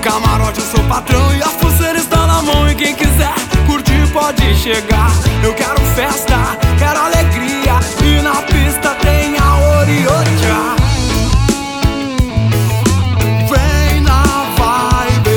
camarote eu sou patrão e as pulseiras estão na mão. E quem quiser curtir pode chegar. Eu quero festa, quero alegria, e na pista tem a Oriocha. Vem na vibe.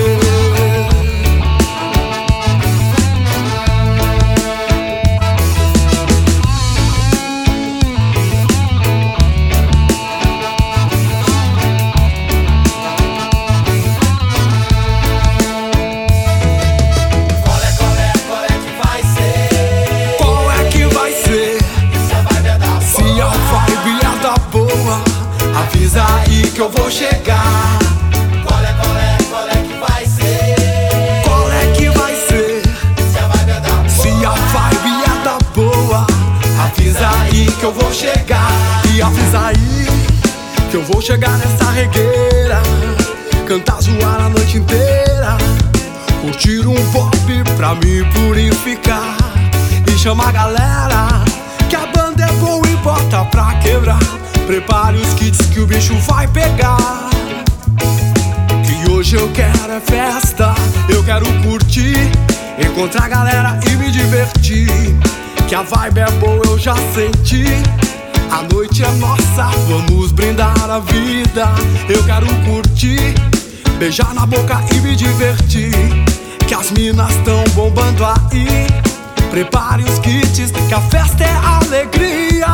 Avisa aí que eu vou chegar. Qual é que vai ser? Qual é que vai ser? Se a vibe é da boa. Se a vibe é da boa, avisa aí que eu vou chegar. E avisa aí que eu vou chegar nessa regueira, cantar, zoar a noite inteira, curtir um pop pra me purificar e chamar a galera que a banda é boa e bota pra quebrar. Prepare os kits que o bicho vai pegar, que hoje eu quero é festa. Eu quero curtir, encontrar a galera e me divertir, que a vibe é boa, eu já senti. A noite é nossa, vamos brindar a vida. Eu quero curtir, beijar na boca e me divertir, que as minas tão bombando aí. Prepare os kits, que a festa é alegria.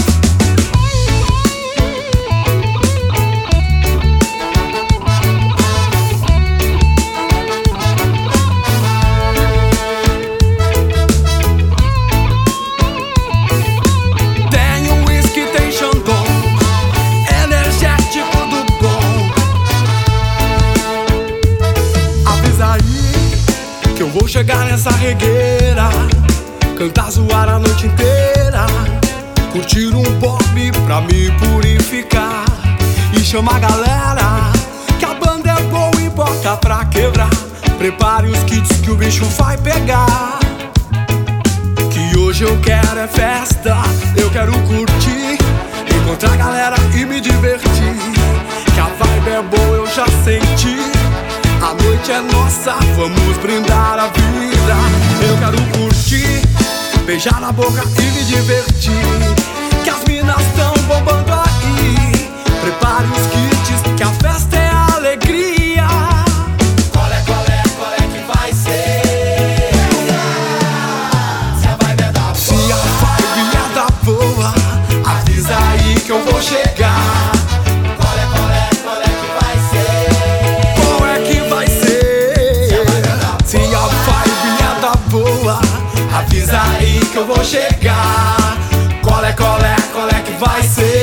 Que eu vou chegar nessa regueira, cantar, zoar a noite inteira, curtir um pop pra me purificar e chamar a galera que a banda é boa e bota pra quebrar. Prepare os kits que o bicho vai pegar, que hoje eu quero é festa. Eu quero curtir, encontrar a galera e me divertir, que a vibe é boa, eu já senti. A noite é nossa, vamos brindar a vida. Eu quero curtir, beijar na boca e me divertir, que as minas tão bombando aí. Prepare os kits, que a festa é alegria. Qual é que vai ser? Se a vibe é da boa. Se a vibe é da boa, avisa aí que eu vou chegar. Qual é que vai ser? Qual é que vai ser? Se a vibe é da boa, avisa aí que eu vou chegar. Qual é que vai ser?